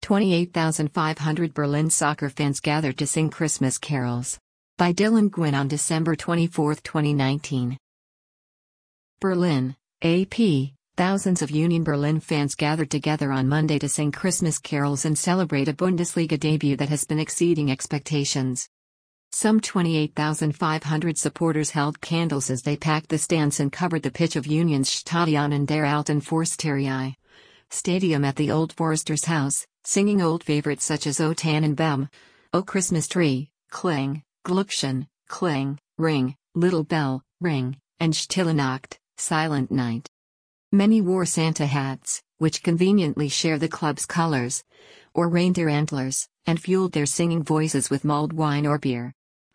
28,500 Berlin soccer fans gathered to sing Christmas carols. By Dylan Gwynn on December 24, 2019. Berlin, AP. Thousands of Union Berlin fans gathered together on Monday to sing Christmas carols and celebrate a Bundesliga debut that has been exceeding expectations. Some 28,500 supporters held candles as they packed the stands and covered the pitch of Union's Stadion in der Alten Forsterei Stadium at the Old Foresters House, singing old favorites such as O Tannenbaum, O Christmas Tree, Kling, Glückchen, Kling, Ring, Little Bell, Ring, and Stille Nacht, Silent Night. Many wore Santa hats, which conveniently share the club's colors, or reindeer antlers, and fueled their singing voices with mulled wine or beer.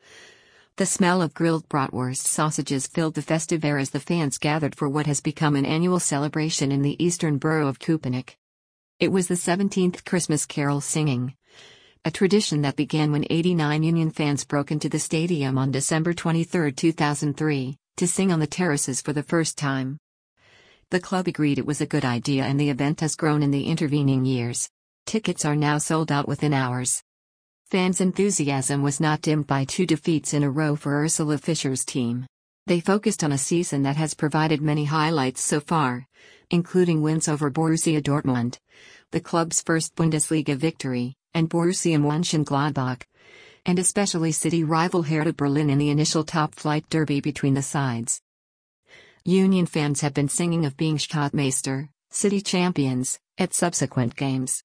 The smell of grilled bratwurst sausages filled the festive air as the fans gathered for what has become an annual celebration in the eastern borough of Köpenick. It was the 17th Christmas carol singing, a tradition that began when 89 Union fans broke into the stadium on December 23, 2003, to sing on the terraces for the first time. The club agreed it was a good idea and the event has grown in the intervening years. Tickets are now sold out within hours. Fans' enthusiasm was not dimmed by 2 defeats in a row for Ursula Fischer's team. They focused on a season that has provided many highlights so far, including wins over Borussia Dortmund, the club's first Bundesliga victory, and Borussia Mönchengladbach, and especially city rival Hertha Berlin in the initial top-flight derby between the sides. Union fans have been singing of being Stadtmeister, city champions, at subsequent games.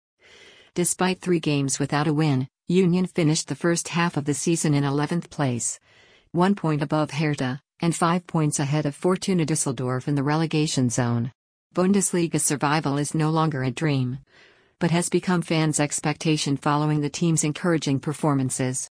Despite 3 games without a win, Union finished the first half of the season in 11th place, 1 point above Hertha, and 5 points ahead of Fortuna Düsseldorf in the relegation zone. Bundesliga survival is no longer a dream, but has become fans' expectation following the team's encouraging performances.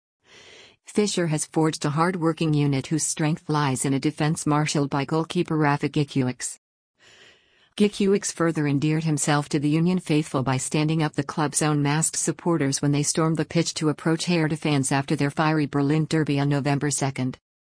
Fischer has forged a hard-working unit whose strength lies in a defense marshaled by goalkeeper Rafa Gikiewicz. Gikiewicz further endeared himself to the Union faithful by standing up the club's own masked supporters when they stormed the pitch to approach Hertha fans after their fiery Berlin derby on November 2.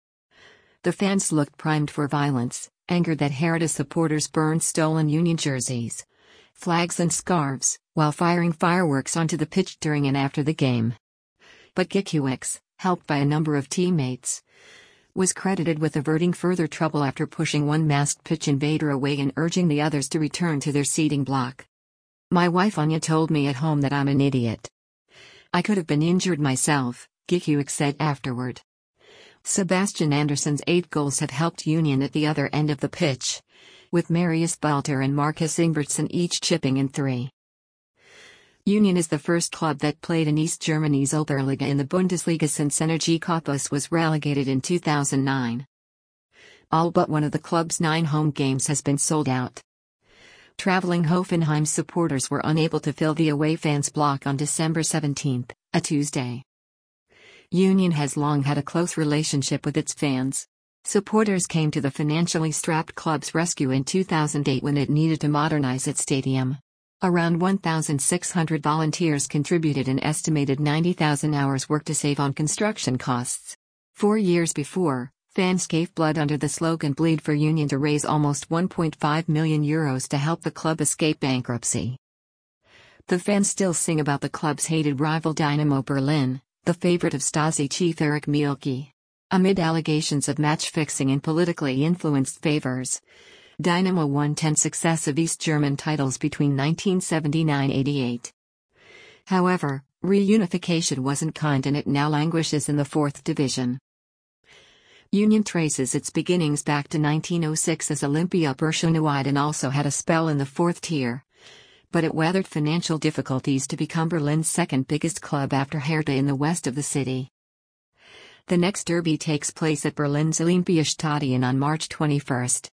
The fans looked primed for violence, angered that Hertha supporters burned stolen Union jerseys, flags and scarves, while firing fireworks onto the pitch during and after the game. But Gikiewicz, helped by a number of teammates, was credited with averting further trouble after pushing one masked pitch invader away and urging the others to return to their seating block. "My wife Anya told me at home that I'm an idiot. I could have been injured myself," Gikiewicz said afterward. Sebastian Andersson's 8 goals have helped Union at the other end of the pitch, with Marius Balter and Marcus Ingvartsen each chipping in 3. Union is the first club that played in East Germany's Oberliga in the Bundesliga since Energie Cottbus was relegated in 2009. All but one of the club's 9 home games has been sold out. Traveling Hoffenheim supporters were unable to fill the away fans' block on December 17, a Tuesday. Union has long had a close relationship with its fans. Supporters came to the financially strapped club's rescue in 2008 when it needed to modernize its stadium. Around 1,600 volunteers contributed an estimated 90,000 hours work to save on construction costs. 4 years before, fans gave blood under the slogan "Bleed for Union" to raise almost €1.5 million to help the club escape bankruptcy. The fans still sing about the club's hated rival Dynamo Berlin, the favorite of Stasi chief Erich Mielke. Amid allegations of match-fixing and politically influenced favors, Dynamo won 10 successive East German titles between 1979–88. However, reunification wasn't kind and it now languishes in the 4th division. Union traces its beginnings back to 1906 as Olympia Birschonewide and also had a spell in the 4th tier. But it weathered financial difficulties to become Berlin's second biggest club after Hertha in the west of the city. The next derby takes place at Berlin's Olympiastadion on March 21.